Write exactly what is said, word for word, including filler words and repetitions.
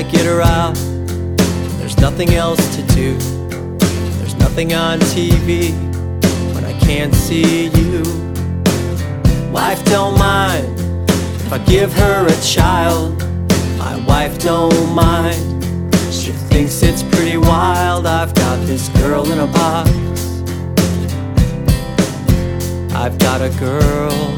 get her out. There's nothing else to do. There's nothing on T V when I can't see you. Wife don't mind if I give her a child. My wife don't mind. She thinks it's pretty wild. I've got this girl in a box. I've got a girl